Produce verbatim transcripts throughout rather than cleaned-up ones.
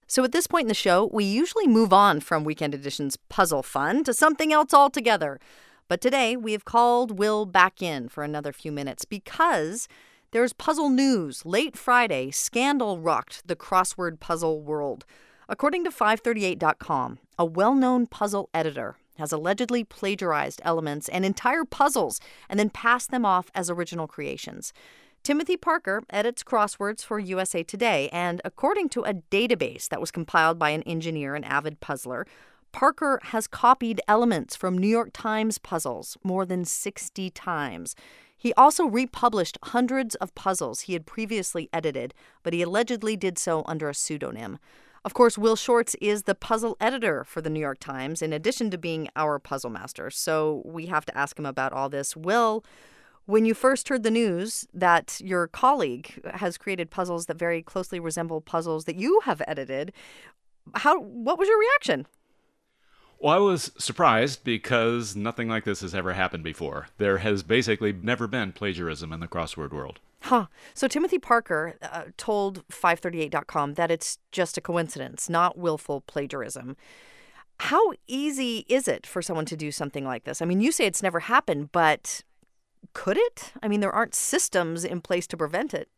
So at this point in the show, we usually move on from Weekend Edition's puzzle fun to something else altogether. But today, we have called Will back in for another few minutes because there's puzzle news. Late Friday, scandal rocked the crossword puzzle world. According to five thirty-eight dot com, a well-known puzzle editor has allegedly plagiarized elements and entire puzzles and then passed them off as original creations. Timothy Parker edits crosswords for U S A Today, and according to a database that was compiled by an engineer and avid puzzler, Parker has copied elements from New York Times puzzles more than sixty times. He also republished hundreds of puzzles he had previously edited, but he allegedly did so under a pseudonym. Of course, Will Shortz is the puzzle editor for the New York Times, in addition to being our puzzle master. So we have to ask him about all this. Will, when you first heard the news that your colleague has created puzzles that very closely resemble puzzles that you have edited, how what was your reaction? Well, I was surprised because nothing like this has ever happened before. There has basically never been plagiarism in the crossword world. Huh. So Timothy Parker uh, told five thirty-eight dot com that it's just a coincidence, not willful plagiarism. How easy is it for someone to do something like this? I mean, you say it's never happened, but could it? I mean, there aren't systems in place to prevent it.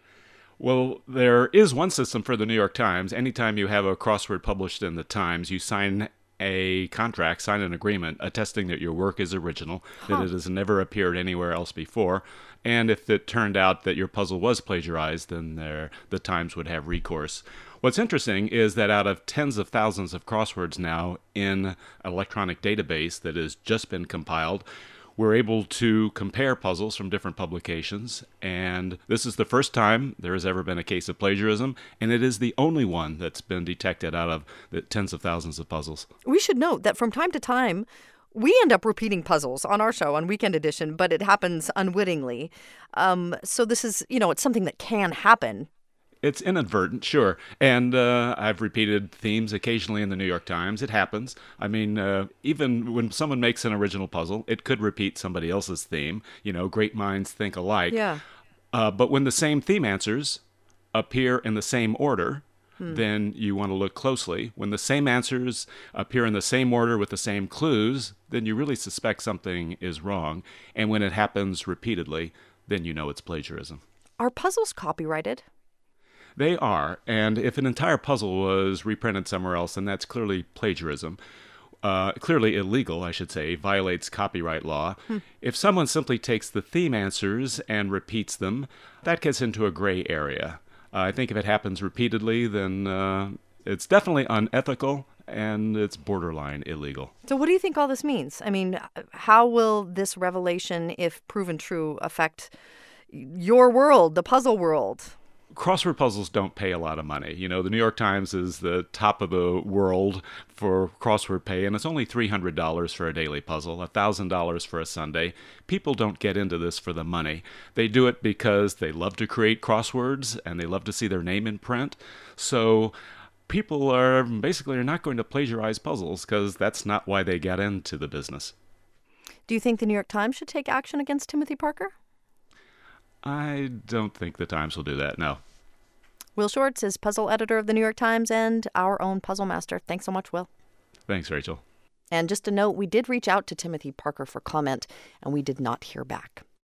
Well, there is one system for the New York Times. Anytime you have a crossword published in the Times, you sign a contract, sign an agreement attesting that your work is original, huh. that it has never appeared anywhere else before. And if it turned out that your puzzle was plagiarized, then there, the Times would have recourse. What's interesting is that out of tens of thousands of crosswords now in an electronic database that has just been compiled, we're able to compare puzzles from different publications, and this is the first time there has ever been a case of plagiarism, and it is the only one that's been detected out of the tens of thousands of puzzles. We should note that from time to time, we end up repeating puzzles on our show on Weekend Edition, but it happens unwittingly. Um, so this is, you know, it's something that can happen. It's inadvertent, sure. And uh, I've repeated themes occasionally in the New York Times. It happens. I mean, uh, even when someone makes an original puzzle, it could repeat somebody else's theme. You know, great minds think alike. Yeah. Uh, but when the same theme answers appear in the same order, hmm. then you want to look closely. When the same answers appear in the same order with the same clues, then you really suspect something is wrong. And when it happens repeatedly, then you know it's plagiarism. Are puzzles copyrighted? They are, and if an entire puzzle was reprinted somewhere else, then that's clearly plagiarism. Uh, clearly illegal, I should say, violates copyright law. Hmm. If someone simply takes the theme answers and repeats them, that gets into a gray area. Uh, I think if it happens repeatedly, then uh, it's definitely unethical, and it's borderline illegal. So what do you think all this means? I mean, how will this revelation, if proven true, affect your world, the puzzle world? Crossword puzzles don't pay a lot of money. You know, the New York Times is the top of the world for crossword pay, and it's only three hundred dollars for a daily puzzle, one thousand dollars for a Sunday. People don't get into this for the money. They do it because they love to create crosswords, and they love to see their name in print. So people are basically are not going to plagiarize puzzles because that's not why they got into the business. Do you think the New York Times should take action against Timothy Parker? I don't think the Times will do that, no. Will Shortz is puzzle editor of the New York Times and our own puzzle master. Thanks so much, Will. Thanks, Rachel. And just a note, we did reach out to Timothy Parker for comment, and we did not hear back.